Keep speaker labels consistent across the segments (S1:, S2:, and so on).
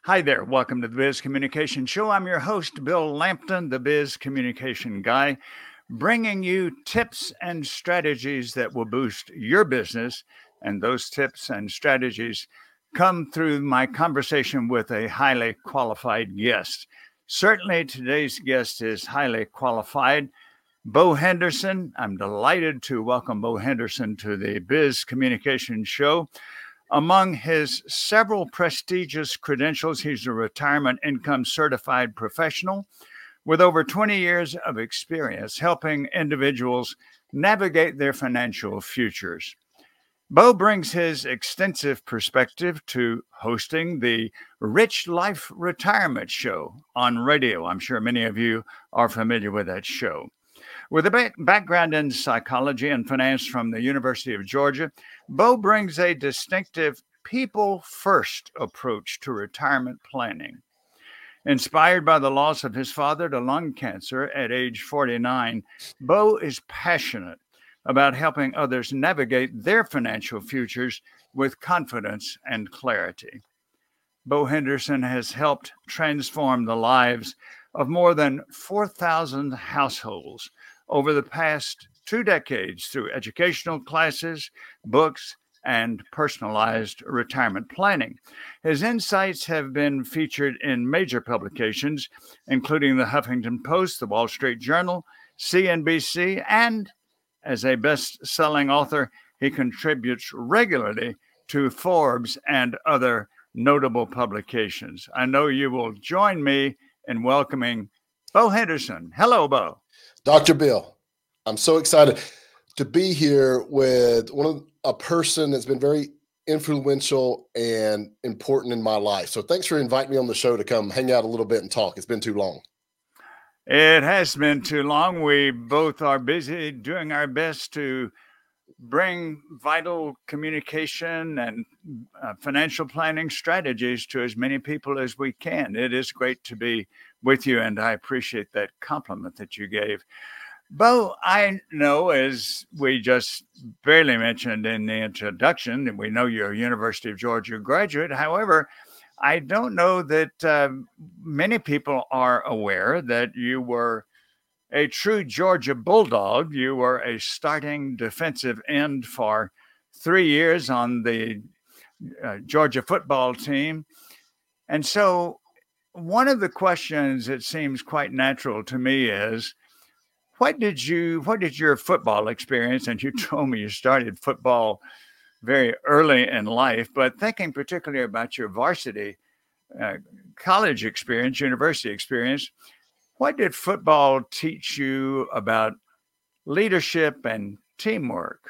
S1: Hi there. Welcome to the Biz Communication Show. I'm your host, Bill Lampton, the Biz Communication Guy, bringing you tips and strategies that will boost your business. And those tips and strategies come through my conversation with a highly qualified guest. Certainly, today's guest is highly qualified. Bo Henderson. I'm delighted to welcome Bo Henderson to the Biz Communication Show. Among his several prestigious credentials, he's a retirement income certified professional with over 20 years of experience helping individuals navigate their financial futures. Bo brings his extensive perspective to hosting the Rich Life Retirement Show on radio. I'm sure many of you are familiar with that show. With a background in psychology and finance from the University of Georgia, Bo brings a distinctive people first approach to retirement planning. Inspired by the loss of his father to lung cancer at age 49, Bo is passionate about helping others navigate their financial futures with confidence and clarity. Bo Henderson has helped transform the lives of more than 4,000 households over the past 2 decades through educational classes, books, and personalized retirement planning. His insights have been featured in major publications, including the Huffington Post, the Wall Street Journal, CNBC, and as a best selling author, he contributes regularly to Forbes and other notable publications. I know you will join me in welcoming Bo Henderson. Hello, Bo.
S2: Dr. Bill, I'm so excited to be here with a person that's been very influential and important in my life. So thanks for inviting me on the show to come hang out a little bit and talk. It's been too long.
S1: It has been too long. We both are busy doing our best to bring vital communication and financial planning strategies to as many people as we can. It is great to be with you, and I appreciate that compliment that you gave. Bo, I know, as we just barely mentioned in the introduction, and we know you're a University of Georgia graduate. However, I don't know that many people are aware that you were a true Georgia Bulldog. You were a starting defensive end for 3 years on the Georgia football team. And so one of the questions that seems quite natural to me is, what did your football experience, and you told me you started football very early in life, but thinking particularly about your varsity college experience, university experience, what did football teach you about leadership and teamwork?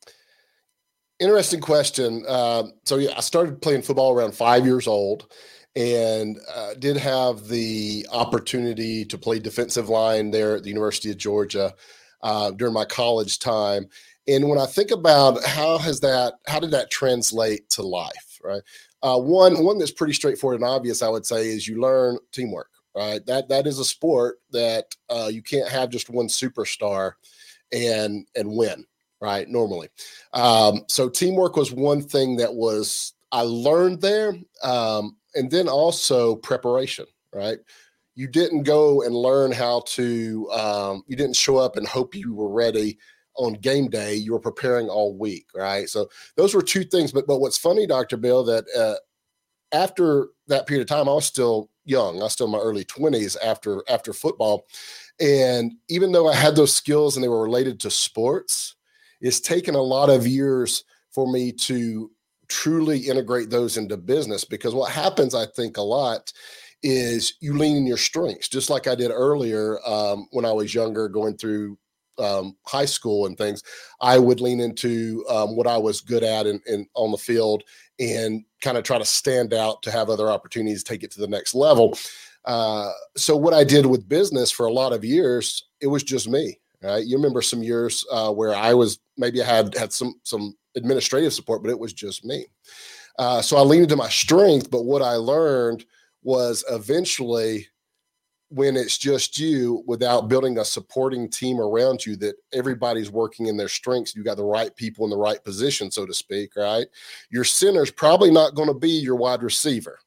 S2: Interesting question. I started playing football around 5 years old and did have the opportunity to play defensive line there at the University of Georgia during my college time. And when I think about how did that translate to life, right? One that's pretty straightforward and obvious, I would say, is you learn teamwork. Right, that is a sport that you can't have just one superstar and win. Right, normally. So teamwork was one thing that I learned there, and then also preparation. Right, you didn't go and learn how to. You didn't show up and hope you were ready on game day. You were preparing all week. Right, so those were two things. But what's funny, Dr. Bill, that after that period of time, I was still young. I was still in my early 20s after football. And even though I had those skills and they were related to sports, it's taken a lot of years for me to truly integrate those into business, because what happens, I think, a lot is you lean in your strengths, just like I did earlier when I was younger, going through high school and things. I would lean into what I was good at in on the field and kind of try to stand out to have other opportunities, take it to the next level. So what I did with business for a lot of years, it was just me. Right? You remember some years where I had some administrative support, but it was just me. So I leaned into my strength, but what I learned was eventually, when it's just you, without building a supporting team around you, that everybody's working in their strengths, you got the right people in the right position, so to speak, right? Your center's probably not going to be your wide receiver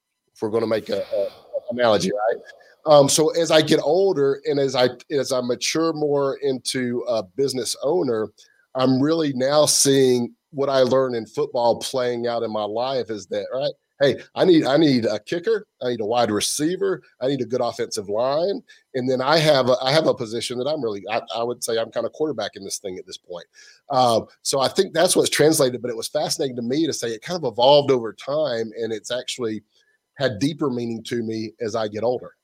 S2: we're going to make a analogy, right? So as I get older and as I mature more into a business owner, I'm really now seeing what I learned in football playing out in my life is that, right? Hey, I need a kicker, I need a wide receiver, I need a good offensive line, and then I have a position that I would say I'm kind of quarterbacking this thing at this point. So I think that's what's translated, but it was fascinating to me to say it kind of evolved over time, and it's actually had deeper meaning to me as I get older.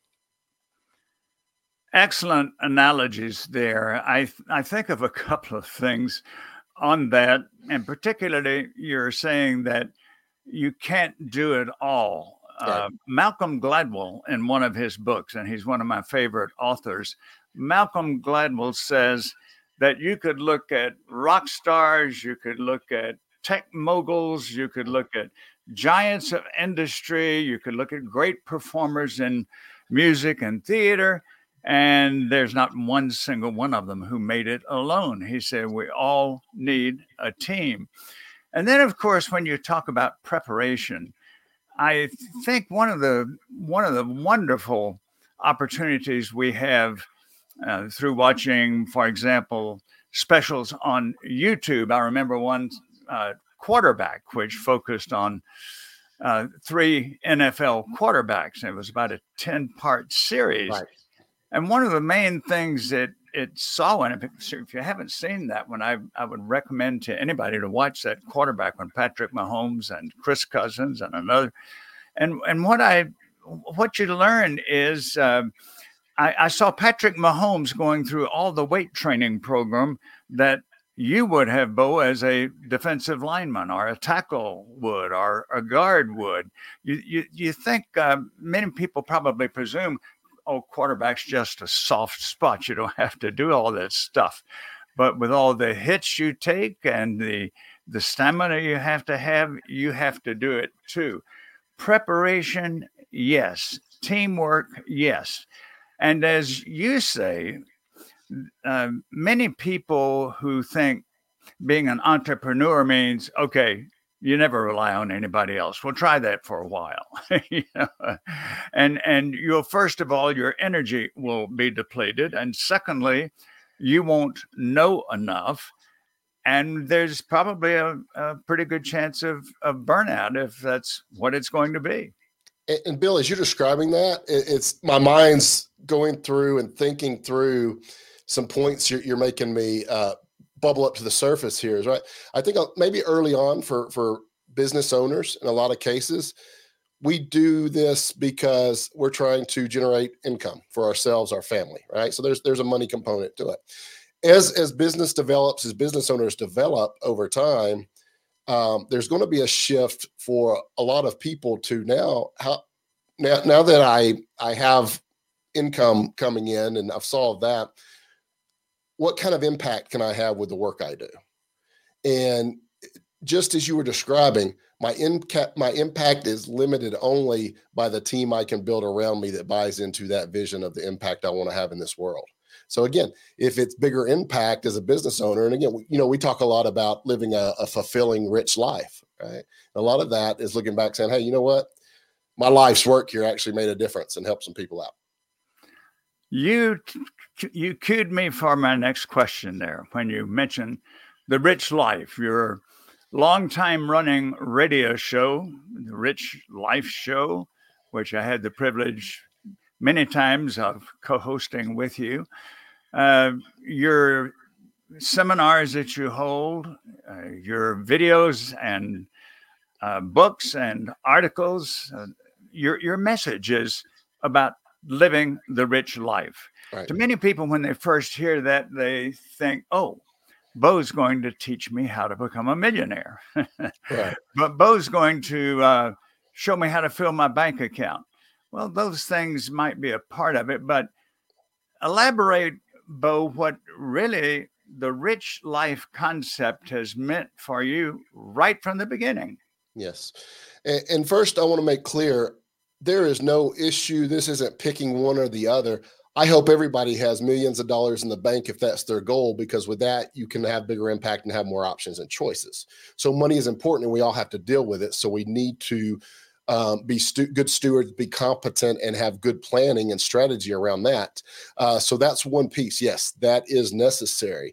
S1: Excellent analogies there. I think of a couple of things on that, and particularly you're saying that you can't do it all.
S2: Right.
S1: Malcolm Gladwell, in one of his books, and he's one of my favorite authors, Malcolm Gladwell says that you could look at rock stars, you could look at tech moguls, you could look at giants of industry, you could look at great performers in music and theater, and there's not one single one of them who made it alone. He said, we all need a team. And then, of course, when you talk about preparation, I think one of the wonderful opportunities we have through watching, for example, specials on YouTube. I remember one quarterback which focused on 3 NFL quarterbacks. It was about a 10-part series.
S2: Right.
S1: And one of the main things that it saw, and if you haven't seen that one, I would recommend to anybody to watch that quarterback one, Patrick Mahomes and Chris Cousins and another. And what you learn is I saw Patrick Mahomes going through all the weight training program that you would have, Bo, as a defensive lineman or a tackle would or a guard would. You think many people probably presume, oh, quarterback's just a soft spot. You don't have to do all that stuff. But with all the hits you take and the stamina you have to do it too. Preparation, yes. Teamwork, yes. And as you say, many people who think being an entrepreneur means, okay, you never rely on anybody else. We'll try that for a while. You know? And you'll, first of all, your energy will be depleted. And secondly, you won't know enough. And there's probably a pretty good chance of burnout if that's what it's going to be.
S2: And Bill, as you're describing that, it's my mind's going through and thinking through some points you're making me bubble up to the surface here is right. I think maybe early on for business owners, in a lot of cases, we do this because we're trying to generate income for ourselves, our family, right? So there's a money component to it. As business develops, as business owners develop over time, there's going to be a shift for a lot of people to now that I have income coming in and I've solved that, what kind of impact can I have with the work I do? And just as you were describing, my impact is limited only by the team I can build around me that buys into that vision of the impact I want to have in this world. So again, if it's bigger impact as a business owner, and again, we talk a lot about living a fulfilling, rich life, right? A lot of that is looking back saying, hey, you know what? My life's work here actually made a difference and helped some people out.
S1: You cued me for my next question there when you mentioned the rich life, your longtime running radio show, the Rich Life Show, which I had the privilege many times of co-hosting with you. Your seminars that you hold, your videos and books and articles, your message is about living the rich life.
S2: Right.
S1: To many people, when they first hear that, they think, oh, Bo's going to teach me how to become a millionaire.
S2: Right.
S1: But Bo's going to show me how to fill my bank account. Well, those things might be a part of it, but elaborate, Bo, what really the rich life concept has meant for you right from the beginning.
S2: Yes. And first, I want to make clear, there is no issue. This isn't picking one or the other. I hope everybody has millions of dollars in the bank if that's their goal, because with that, you can have bigger impact and have more options and choices. So money is important and we all have to deal with it. So we need to be good stewards, be competent, and have good planning and strategy around that. So that's one piece. Yes, that is necessary.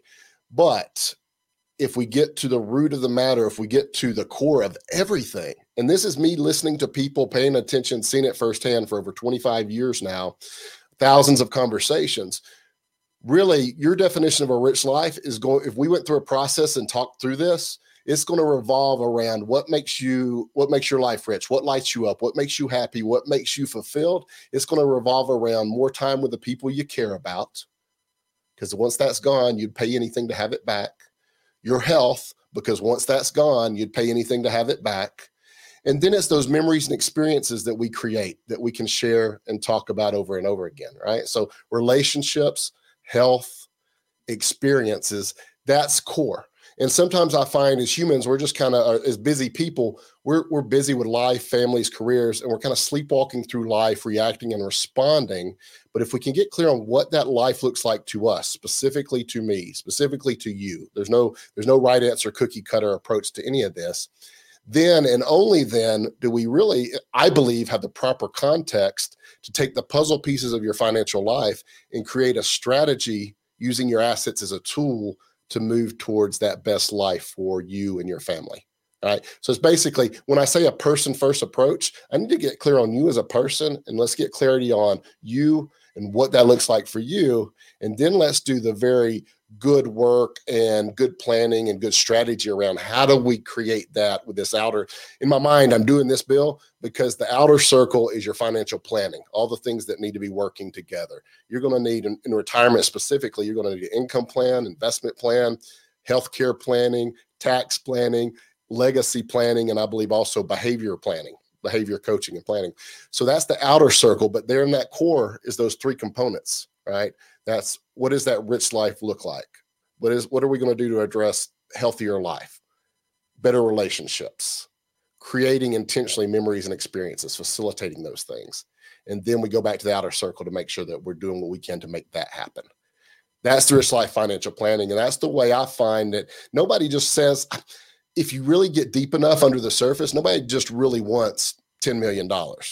S2: But if we get to the root of the matter, if we get to the core of everything, and this is me listening to people, paying attention, seeing it firsthand for over 25 years now, thousands of conversations. Really, your definition of a rich life is going, if we went through a process and talked through this, it's going to revolve around what makes your life rich, what lights you up, what makes you happy, what makes you fulfilled. It's going to revolve around more time with the people you care about, because once that's gone, you'd pay anything to have it back. Your health, because once that's gone, you'd pay anything to have it back. And then it's those memories and experiences that we create that we can share and talk about over and over again, right? So relationships, health, experiences, that's core. And sometimes I find as humans, we're just kind of, as busy people, we're busy with life, families, careers, and we're kind of sleepwalking through life, reacting and responding. But if we can get clear on what that life looks like to us, specifically to me, specifically to you, there's no right answer, cookie cutter approach to any of this. Then and only then do we really, I believe, have the proper context to take the puzzle pieces of your financial life and create a strategy using your assets as a tool to move towards that best life for you and your family. All right. So it's basically, when I say a person first approach, I need to get clear on you as a person, and let's get clarity on you and what that looks like for you. And then let's do the very good work and good planning and good strategy around how do we create that with this outer. In my mind, I'm doing this, Bill, because the outer circle is your financial planning, all the things that need to be working together. You're going to need, in retirement specifically, you're going to need an income plan, investment plan, healthcare planning, tax planning, legacy planning, and I believe also behavior planning, behavior coaching and planning. So that's the outer circle, but there in that core is those three components, right? That's, what does that rich life look like? What are we going to do to address healthier life, better relationships, creating intentionally memories and experiences, facilitating those things. And then we go back to the outer circle to make sure that we're doing what we can to make that happen. That's the rich life financial planning. And that's the way I find that nobody just says, if you really get deep enough under the surface, nobody just really wants $10 million.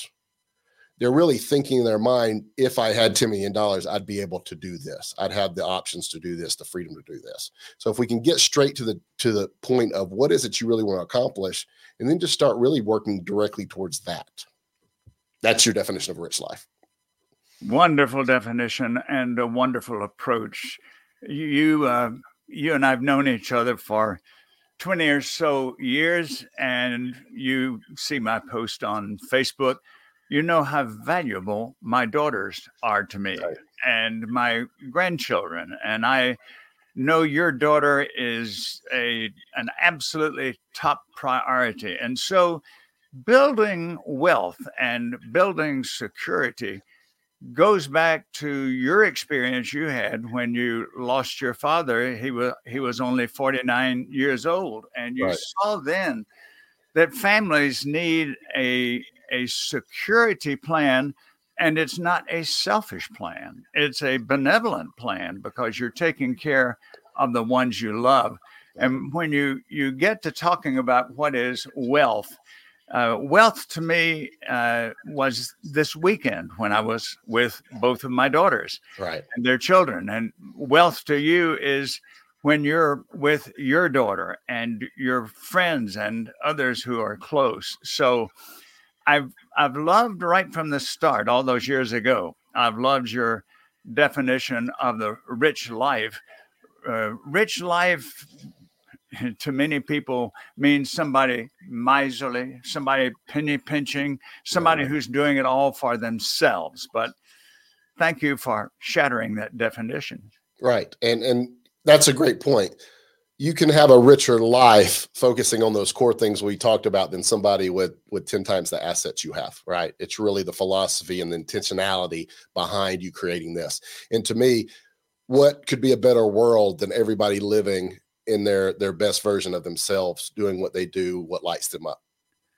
S2: They're really thinking in their mind, if I had $10 million, I'd be able to do this. I'd have the options to do this, the freedom to do this. So if we can get straight to the point of what is it you really want to accomplish, and then just start really working directly towards that. That's your definition of a rich life.
S1: Wonderful definition and a wonderful approach. You and I've known each other for 20 or so years, and you see my post on Facebook. You know how valuable my daughters are to me, right, and my grandchildren. And I know your daughter is an absolutely top priority. And so building wealth and building security goes back to your experience you had when you lost your father. He was only 49 years old. And you, right, saw then that families need a security plan, and it's not a selfish plan. It's a benevolent plan because you're taking care of the ones you love. And when you get to talking about what is wealth, wealth to me was this weekend when I was with both of my daughters, right, and their children. And wealth to you is when you're with your daughter and your friends and others who are close. So I've loved right from the start, all those years ago, I've loved your definition of the rich life. Rich life to many people means somebody miserly, somebody penny pinching, somebody, right, who's doing it all for themselves. But thank you for shattering that definition.
S2: Right. And that's a great point. You can have a richer life focusing on those core things we talked about than somebody with 10 times the assets you have, right? It's really the philosophy and the intentionality behind you creating this. And to me, what could be a better world than everybody living in their best version of themselves, doing what they do, what lights them up?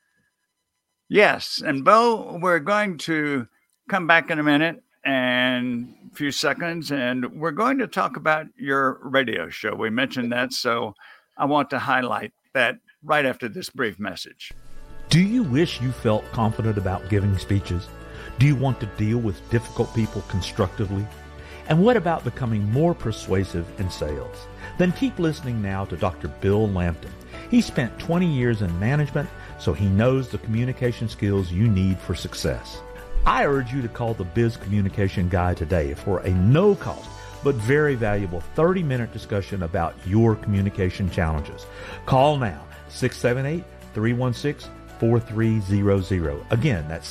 S1: Yes. And Bo, we're going to come back in a minute and a few seconds, and we're going to talk about your radio show. We mentioned that, so I want to highlight that right after this brief message.
S3: Do you wish you felt confident about giving speeches? Do you want to deal with difficult people constructively? And what about becoming more persuasive in sales? Then keep listening now to Dr. Bill Lampton. He spent 20 years in management, so he knows the communication skills you need for success. I urge you to call the Biz Communication Guy today for a no-cost but very valuable 30-minute discussion about your communication challenges. Call now, 678-316-4300. Again, that's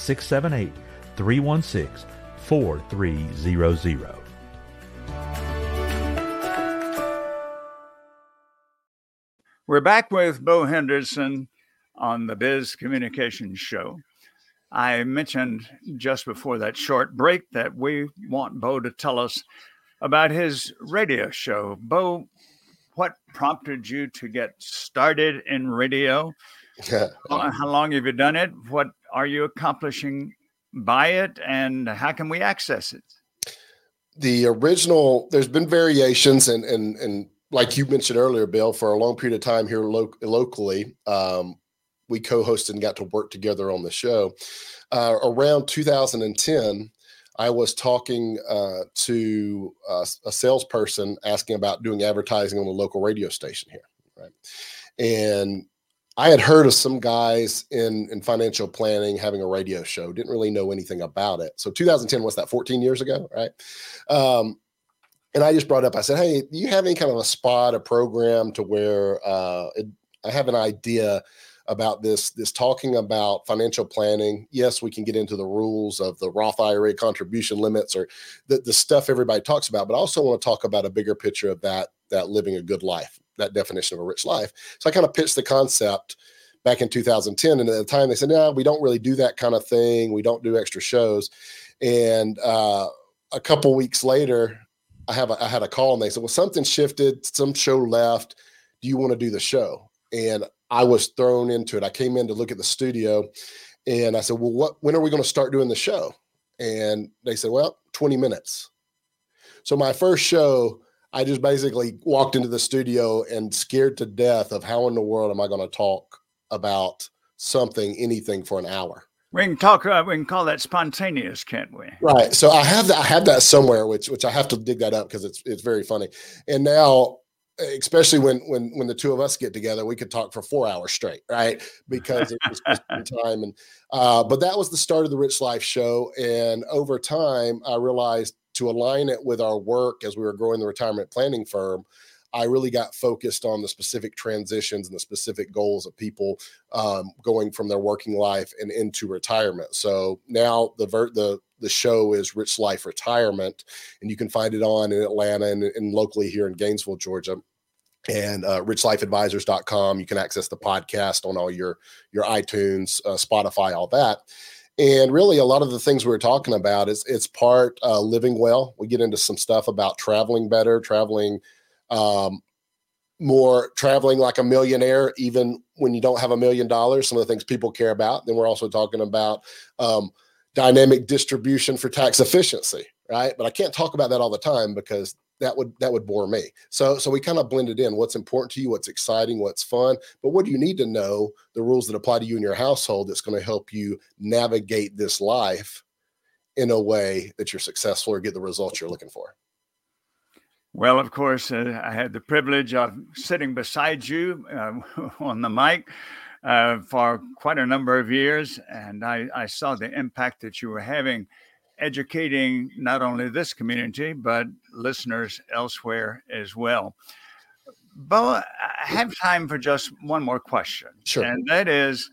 S3: 678-316-4300.
S1: We're back with Bo Henderson on the Biz Communication Show. I mentioned just before that short break that we want Bo to tell us about his radio show. Bo, what prompted you to get started in radio? How long have you done it? What are you accomplishing by it? And how can we access it?
S2: The original, there's been variations and like you mentioned earlier, Bill, for a long period of time here locally, we co-hosted and got to work together on the show. Around 2010, I was talking to a salesperson asking about doing advertising on a local radio station here, right? And I had heard of some guys in financial planning having a radio show, didn't really know anything about it. So 2010, what's that, 14 years ago, right? And I just brought up, I said, hey, do you have any kind of a spot, a program to where I have an idea about this talking about financial planning. Yes, we can get into the rules of the Roth IRA contribution limits or the stuff everybody talks about, but I also want to talk about a bigger picture of that living a good life, that definition of a rich life. So I kind of pitched the concept back in 2010. And at the time they said, no, we don't really do that kind of thing. We don't do extra shows. And a couple weeks later, I had a call and they said, well, something shifted, some show left. Do you want to do the show? And I was thrown into it. I came in to look at the studio and I said, well, when are we going to start doing the show? And they said, well, 20 minutes. So my first show, I just basically walked into the studio and scared to death of how in the world am I going to talk about anything for an hour.
S1: We can talk. We can call that spontaneous, can't we?
S2: Right. So I have that somewhere, which I have to dig that up because it's very funny. And now, especially when the two of us get together, we could talk for 4 hours straight, right? Because it was just time. And but that was the start of the Rich Life Show. And over time, I realized to align it with our work as we were growing the retirement planning firm, I really got focused on the specific transitions and the specific goals of people going from their working life and into retirement. So now the show is Rich Life Retirement, and you can find it on in Atlanta and locally here in Gainesville, Georgia. And richlifeadvisors.com. You can access the podcast on all your iTunes, Spotify, all that. And really, a lot of the things we were talking about it's part living well. We get into some stuff about traveling better, traveling more, traveling like a millionaire, even when you don't have $1 million, some of the things people care about. Then we're also talking about dynamic distribution for tax efficiency, right? But I can't talk about that all the time because that would bore me. So we kind of blended in what's important to you, what's exciting, what's fun, but what do you need to know, the rules that apply to you and your household that's going to help you navigate this life in a way that you're successful or get the results you're looking for.
S1: Well, of course, I had the privilege of sitting beside you on the mic for quite a number of years, and I saw the impact that you were having, educating not only this community, but listeners elsewhere as well. Bo, I have time for just one more question.
S2: Sure.
S1: And that is,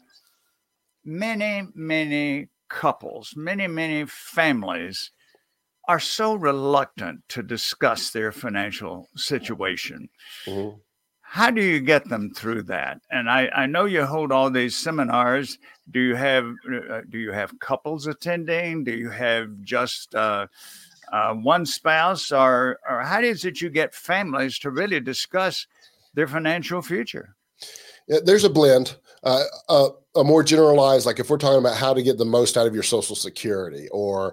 S1: many couples, many families are so reluctant to discuss their financial situation.
S2: Mm-hmm.
S1: How do you get them through that? And I know you hold all these seminars. Do you have couples attending? Do you have just one spouse, or how is it you get families to really discuss their financial future?
S2: Yeah, there's a blend. A more generalized, like if we're talking about how to get the most out of your Social Security, or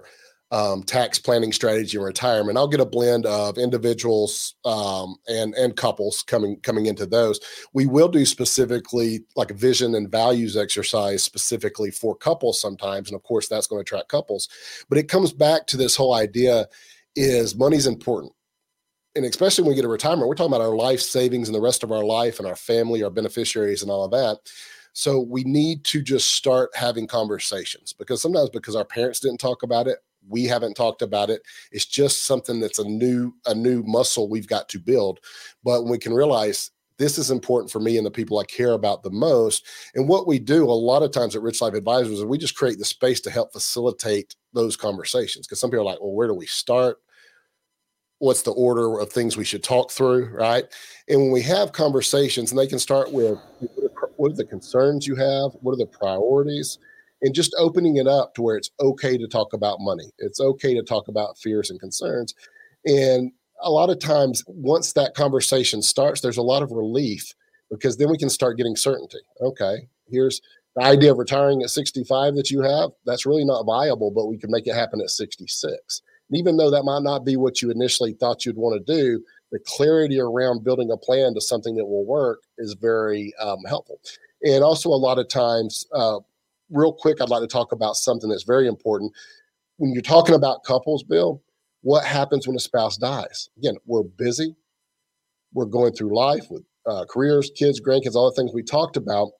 S2: tax planning strategy in retirement. I'll get a blend of individuals and couples coming into those. We will do specifically like a vision and values exercise specifically for couples sometimes. And of course, that's going to attract couples. But it comes back to this whole idea is money's important. And especially when we get to retirement, we're talking about our life savings and the rest of our life and our family, our beneficiaries and all of that. So we need to just start having conversations because sometimes because our parents didn't talk about it, we haven't talked about it. It's just something that's a new muscle we've got to build. But when we can realize this is important for me and the people I care about the most. And what we do a lot of times at Rich Life Advisors is we just create the space to help facilitate those conversations. Because some people are like, well, where do we start? What's the order of things we should talk through, right? And when we have conversations, and they can start with what are the concerns you have? What are the priorities? And just opening it up to where it's okay to talk about money. It's okay to talk about fears and concerns. And a lot of times, once that conversation starts, there's a lot of relief because then we can start getting certainty. Okay, here's the idea of retiring at 65 that you have. That's really not viable, but we can make it happen at 66. And even though that might not be what you initially thought you'd want to do, the clarity around building a plan to something that will work is very helpful. And also a lot of times, real quick, I'd like to talk about something that's very important. When you're talking about couples, Bill, what happens when a spouse dies? Again, we're busy. We're going through life with careers, kids, grandkids, all the things we talked about.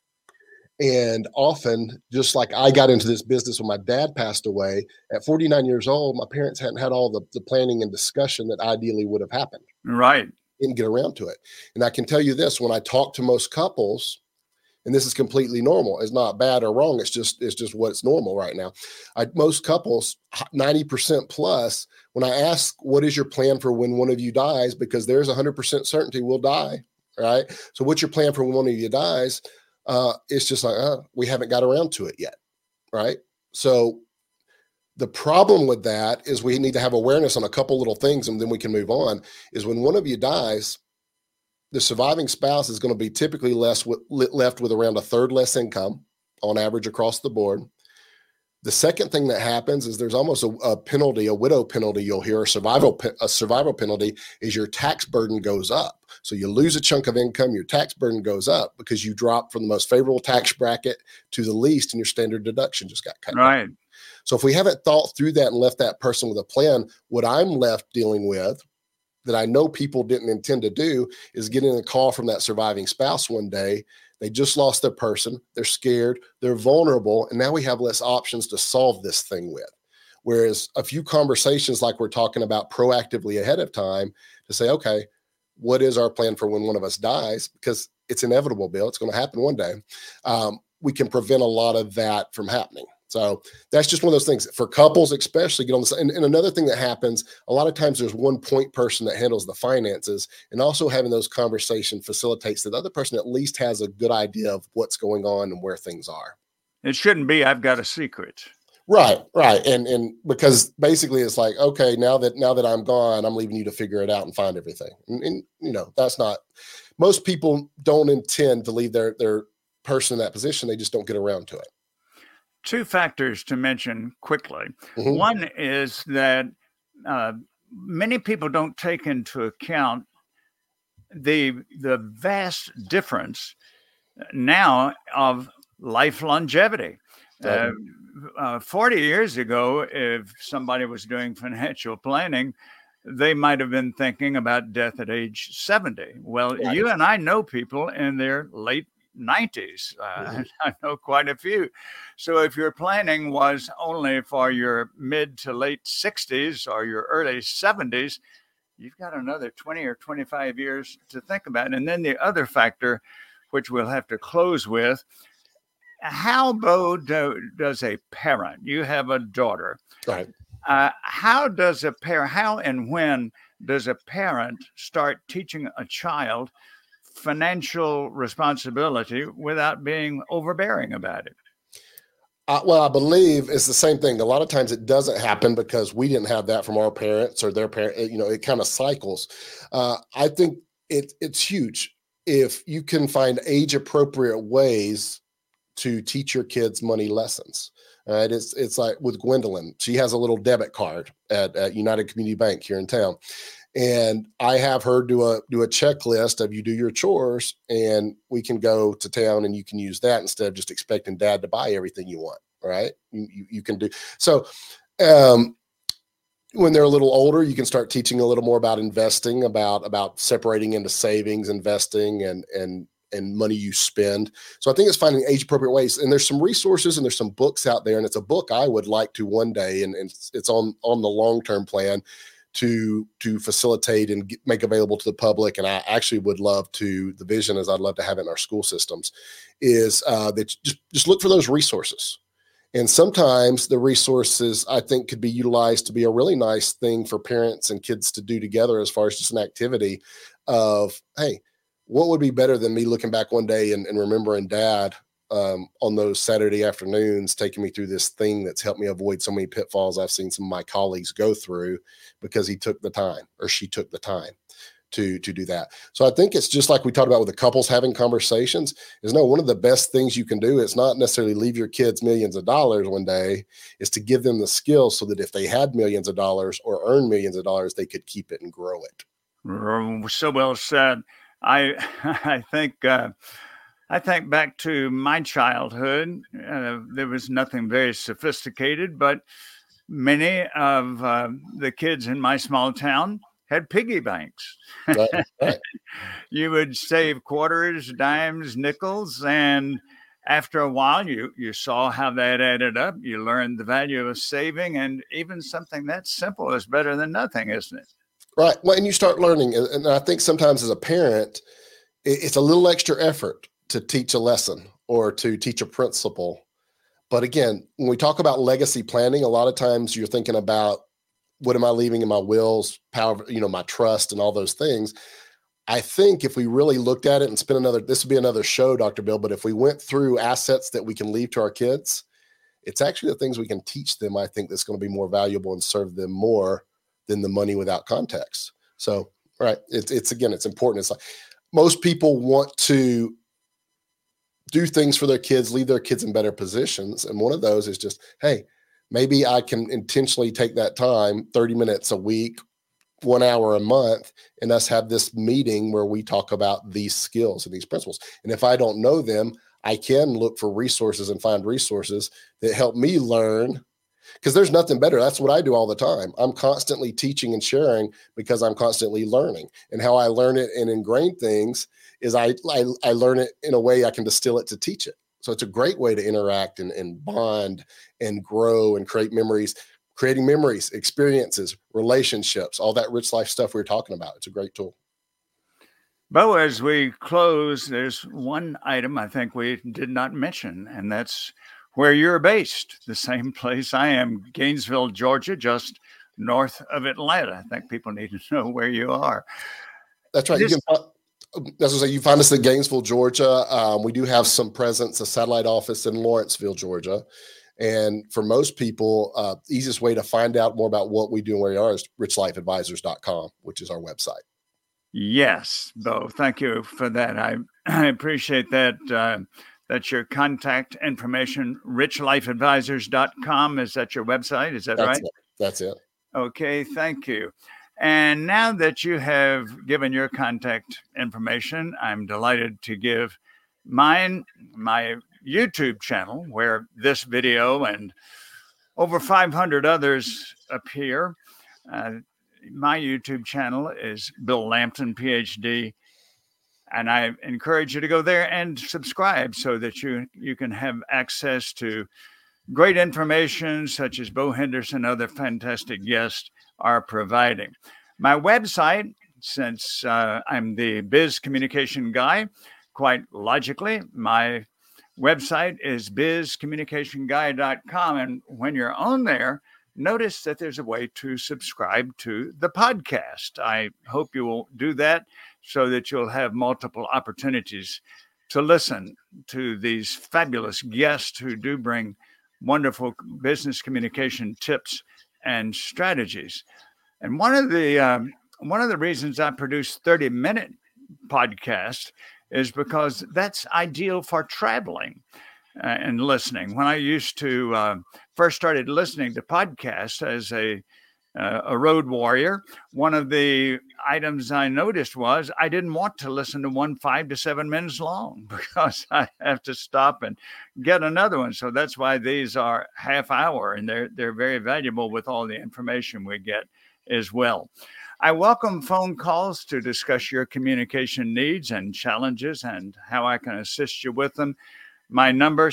S2: And often, just like I got into this business when my dad passed away, at 49 years old, my parents hadn't had all the planning and discussion that ideally would have happened.
S1: Right.
S2: Didn't get around to it. And I can tell you this, when I talk to most couples, and this is completely normal. It's not bad or wrong. It's just what's normal right now. Most couples, 90% plus, when I ask, what is your plan for when one of you dies? Because there's 100% certainty we'll die, right? So what's your plan for when one of you dies? It's just like, we haven't got around to it yet, right? So the problem with that is we need to have awareness on a couple little things and then we can move on, is when one of you dies, the surviving spouse is going to be typically left with around a third less income on average across the board. The second thing that happens is there's almost a penalty, a widow penalty you'll hear, a survival penalty is your tax burden goes up. So you lose a chunk of income, your tax burden goes up because you drop from the most favorable tax bracket to the least and your standard deduction just got cut.
S1: Right.
S2: So if we haven't thought through that and left that person with a plan, what I'm left dealing with that I know people didn't intend to do is getting a call from that surviving spouse one day. They just lost their person. They're scared. They're vulnerable. And now we have less options to solve this thing with. Whereas a few conversations like we're talking about proactively ahead of time to say, okay, what is our plan for when one of us dies? Because it's inevitable, Bill. It's going to happen one day. We can prevent a lot of that from happening. So that's just one of those things for couples, especially get on this. And another thing that happens, a lot of times there's one point person that handles the finances, and also having those conversations facilitates that the other person at least has a good idea of what's going on and where things are.
S1: It shouldn't be, I've got a secret.
S2: Right. And because basically it's like, okay, now that I'm gone, I'm leaving you to figure it out and find everything. And you know, that's not, most people don't intend to leave their person in that position. They just don't get around to it.
S1: Two factors to mention quickly.
S2: Mm-hmm.
S1: One is that many people don't take into account the vast difference now of life longevity. 40 years ago, if somebody was doing financial planning, they might have been thinking about death at age 70. Well, right. You and I know people in their late 90s. I know quite a few. So if your planning was only for your mid to late 60s or your early 70s, you've got another 20 or 25 years to think about. And then the other factor, which we'll have to close with, how, Bo, does a parent, you have a daughter,
S2: right?
S1: How and when does a parent start teaching a child financial responsibility without being overbearing about it?
S2: Well, I believe it's the same thing. A lot of times it doesn't happen because we didn't have that from our parents or their parents. You know, it kind of cycles. I think it's huge if you can find age-appropriate ways to teach your kids money lessons. Right? It's like with Gwendolyn, she has a little debit card at United Community Bank here in town. And I have her do a checklist of you do your chores and we can go to town and you can use that instead of just expecting dad to buy everything you want. Right. You can do so. When they're a little older, you can start teaching a little more about investing, about separating into savings, investing, and money you spend. So I think it's finding age appropriate ways. And there's some resources and there's some books out there. And it's a book I would like to one day, and it's on the long-term plan to facilitate and make available to the public. And I actually would love to, the vision is I'd love to have it in our school systems, is that just look for those resources. And sometimes the resources I think could be utilized to be a really nice thing for parents and kids to do together, as far as just an activity of, hey, what would be better than me looking back one day and remembering dad on those Saturday afternoons taking me through this thing that's helped me avoid so many pitfalls I've seen some of my colleagues go through because he took the time or she took the time to do that. So I think it's just like we talked about with the couples having conversations is one of the best things you can do. It's not necessarily leave your kids millions of dollars one day, is to give them the skills so that if they had millions of dollars or earn millions of dollars, they could keep it and grow it.
S1: So well said. I think back to my childhood. There was nothing very sophisticated, but many of the kids in my small town had piggy banks.
S2: Right.
S1: You would save quarters, dimes, nickels, and after a while, you saw how that added up. You learned the value of saving, and even something that simple is better than nothing, isn't it?
S2: Right. Well, and you start learning. And I think sometimes as a parent, it's a little extra effort to teach a lesson or to teach a principle. But again, when we talk about legacy planning, a lot of times you're thinking about, what am I leaving in my wills, power, my trust and all those things. I think if we really looked at it and spent this would be another show, Dr. Bill, but if we went through assets that we can leave to our kids, it's actually the things we can teach them, I think, that's going to be more valuable and serve them more than the money without context. So, right. It's important. It's like most people want to do things for their kids, leave their kids in better positions. And one of those is just, hey, maybe I can intentionally take that time, 30 minutes a week, 1 hour a month, and us have this meeting where we talk about these skills and these principles. And if I don't know them, I can look for resources and find resources that help me learn, because there's nothing better. That's what I do all the time. I'm constantly teaching and sharing because I'm constantly learning. And how I learn it and ingrain things is I learn it in a way I can distill it to teach it. So it's a great way to interact and bond and grow and creating memories, experiences, relationships, all that rich life stuff we were talking about. It's a great tool.
S1: Bo, as we close, there's one item I think we did not mention, and that's where you're based, the same place I am, Gainesville, Georgia, just north of Atlanta. I think people need to know where you are.
S2: That's right. You find us in Gainesville, Georgia. We do have some presence, a satellite office in Lawrenceville, Georgia. And for most people, the easiest way to find out more about what we do and where we are is richlifeadvisors.com, which is our website.
S1: Yes, Bo, thank you for that. I appreciate that. That's your contact information, richlifeadvisors.com. Is that your website? Is that right?
S2: That's it.
S1: Okay, thank you. And now that you have given your contact information, I'm delighted to give my YouTube channel, where this video and over 500 others appear. My YouTube channel is Bill Lampton, PhD. And I encourage you to go there and subscribe so that you can have access to great information such as Bo Henderson and other fantastic guests are providing. My website, since I'm the biz communication guy, quite logically, my website is bizcommunicationguy.com. And when you're on there, notice that there's a way to subscribe to the podcast. I hope you will do that so that you'll have multiple opportunities to listen to these fabulous guests who do bring wonderful business communication tips and strategies. And one of the reasons I produce 30-minute podcasts is because that's ideal for traveling. and listening. When I used to first started listening to podcasts as a road warrior, one of the items I noticed was I didn't want to listen to one 5 to 7 minutes long because I have to stop and get another one. So that's why these are half hour, and they're very valuable with all the information we get as well. I welcome phone calls to discuss your communication needs and challenges and how I can assist you with them. My number,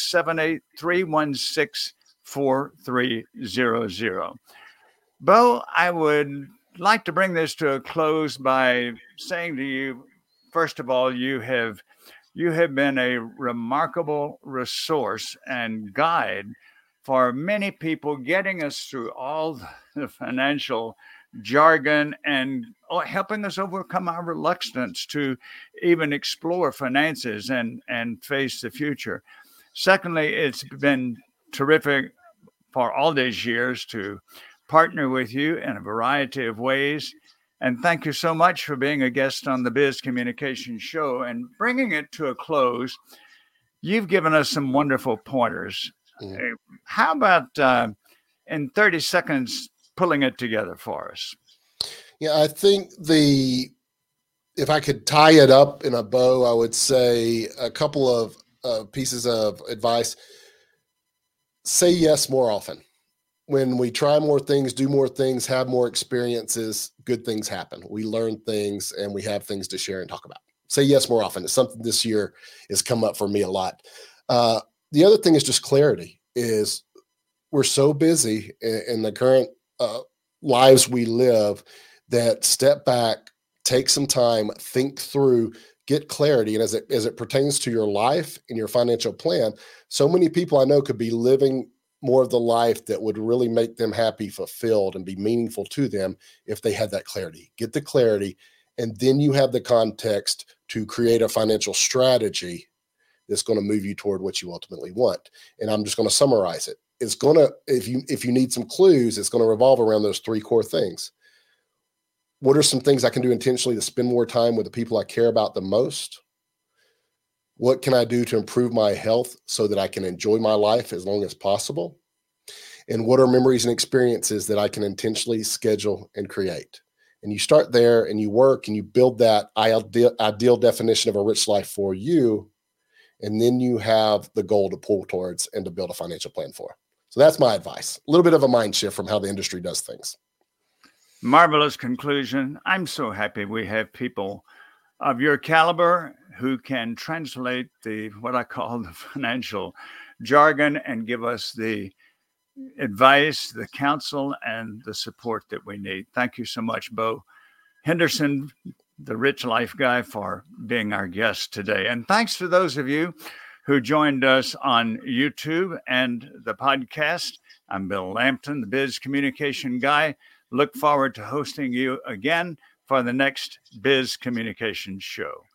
S1: 678-316-4300. Bo, I would like to bring this to a close by saying to you, first of all, you have been a remarkable resource and guide for many people, getting us through all the financial jargon and helping us overcome our reluctance to even explore finances and face the future. Secondly, it's been terrific for all these years to partner with you in a variety of ways. And thank you so much for being a guest on the Biz Communication Show and bringing it to a close. You've given us some wonderful pointers. Mm-hmm. How about in 30 seconds, pulling it together for us?
S2: Yeah, I think if I could tie it up in a bow, I would say a couple of pieces of advice. Say yes more often. When we try more things, do more things, have more experiences, good things happen. We learn things and we have things to share and talk about. Say yes more often. It's something this year has come up for me a lot. The other thing is just clarity. Is we're so busy in the current lives we live that step back, take some time, think through, get clarity. And as it pertains to your life and your financial plan, so many people I know could be living more of the life that would really make them happy, fulfilled, and be meaningful to them if they had that clarity. Get the clarity, and then you have the context to create a financial strategy that's going to move you toward what you ultimately want. And I'm just going to summarize it. It's going to, if you need some clues, it's going to revolve around those three core things. What are some things I can do intentionally to spend more time with the people I care about the most? What can I do to improve my health so that I can enjoy my life as long as possible? And what are memories and experiences that I can intentionally schedule and create? And you start there and you work and you build that ideal definition of a rich life for you. And then you have the goal to pull towards and to build a financial plan for. So that's my advice. A little bit of a mind shift from how the industry does things.
S1: Marvelous conclusion. I'm so happy we have people of your caliber who can translate what I call the financial jargon and give us the advice, the counsel, and the support that we need. Thank you so much, Bo Henderson, the Rich Life Guy, for being our guest today. And thanks to those of you who joined us on YouTube and the podcast. I'm Bill Lampton, the Biz Communication Guy. Look forward to hosting you again for the next Biz Communication Show.